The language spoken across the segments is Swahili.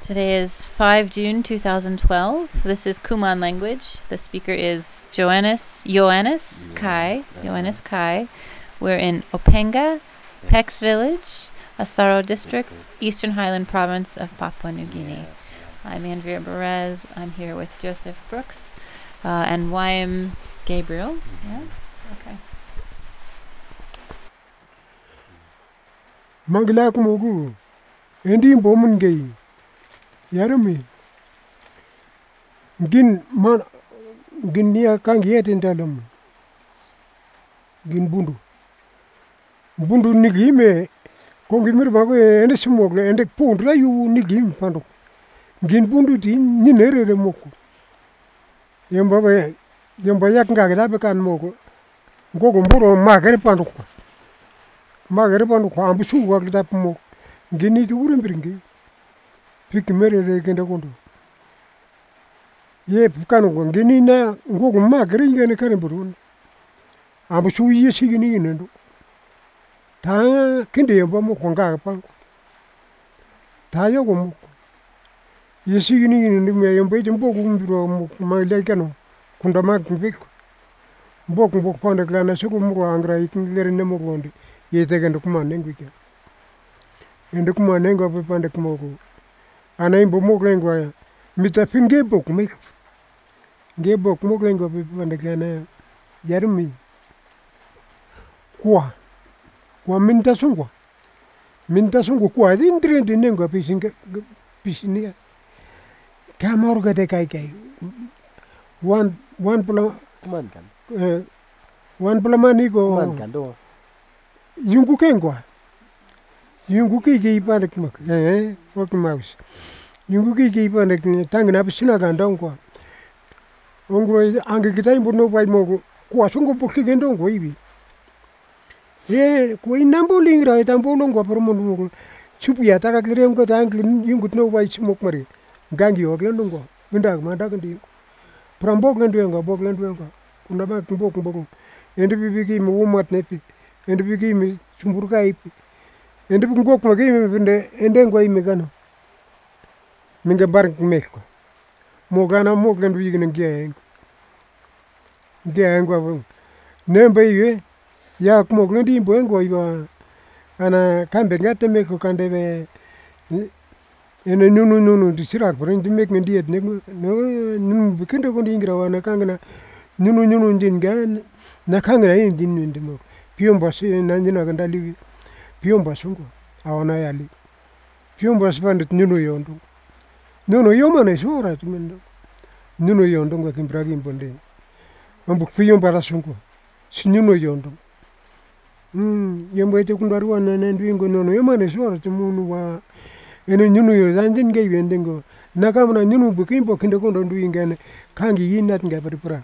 Today is 5 June 2012. This is Kuman language. The speaker is Johannes Kai. Johannes Kai. We're in Openga, Pex Village, Asaro District, Eastern Highland Province of Papua New Guinea. I'm Andrea Perez. I'm here with Joseph Brooks and YM Gabriel. Yeah? Okay. Mangla kumogu. Endi bomun gay. Yarami. Gin niya kangi yetin dalam. Gin bundu. Bundu nigime. Kongi mir bago ende smogle ende pondra yu nigim pando. Gin bundu ti ninere de moko. Yamba yak ngaga be kan moko. Gogo mburo magere pando ko. Magere pando ko ambusu wa kita moko. Gini ti urin bringi. Piki mere de kenda kondo. Ye kanu ko gini na gogo magere ngene kare burun. Ambusu ye sigini nendo. Ta kinde yamba moko ngaga pango. Ta yogo moko. Ye sigini nendo me yamba jumbo kumbiro ma lekano. Kunda ma kumbiko. Mboko konde klana suku muro angra ikin lere nemo konde. Ye tegendo kuma nengu ke. Ende kuma nengu ape pande kumoko. Ana imbo moko nengu aya. Mita finge boku me. Nge boku moko nengu ape pande klana. Yarumi. Kwa minta sungwa. Minta sungwa kwa indre de nengu ape singa pisinia. Kamor gade kai. One pula Kumankan. One pula maniko. Kumankan do. Yungu kengwa. Yungu ki pande kumak. Waki mouse. Yungu ki pande tangna pisina gandong kwa. Ongro ange kita imbo no pai mogo. Kwa sungo pokki gendong kwa ibi. Kwa inambo lingra itambo longwa promono mogo. Chupu ya taka kirem ko tangli yungu no pai smok mari. Gangi yo gendong kwa. Bindag mandag ndi. Prambok ngendwenga bok ngendwenga. Kuna ba mbok. Ende bibigi mo umat nepi. Ende bibigi mi sumburka ipi. Ende ngok magi vinde ende ngwa imegano. Minga bark meko. Mogana moglan wigin ngieng. Ngieng ngwa. Nembe yue. Ya moglan di mbo ngwa iwa. Ana kambe ngate meko kande be. Ene nunu di sirak bring di mek ndiet ne nunu bikinde ko dingra wana kangana nunu ndinga na kangana ndin ndimo piomba se na ndina ganda liwi piomba sungo awana yali piomba spandit nunu yondo ne sura tumendo nunu yondo ngwa kimbragi mbonde mambu piomba la sungo si nunu yondo yembo ete kundarwa na ndwingo nono yoma ne sura tumunu wa ene nyunu yo zanjin ge wendengo nakamna nyunu bukimbo kinde kondo nduingene kangi yinat nga pripra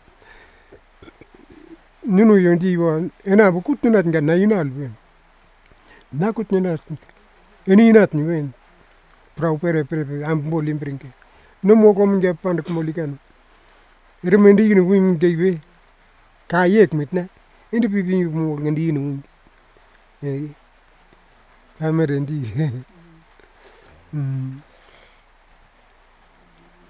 nyunu yo ndi wo ena bukut nat nga na yinal wen nakut nat eni yinat ni wen pra pere ambo limbringe no mo kom nge pande kmolikan remendi yinu wim gebe ka yek mitna indi bibi mo ngandi yinu kamerendi